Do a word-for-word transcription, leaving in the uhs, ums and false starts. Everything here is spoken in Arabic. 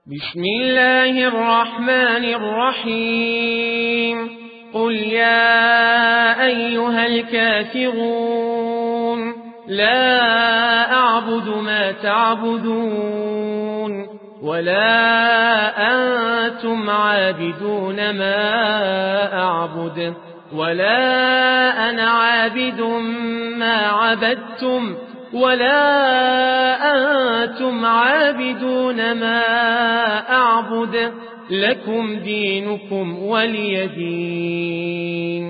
بسم الله الرحمن الرحيم قل يا أيها الكافرون لا أعبد ما تعبدون ولا أنتم عابدون ما أعبد ولا أنا عابد ما عبدتم ولا أنتم عابدون ما أعبد لكم دينكم ولي دين.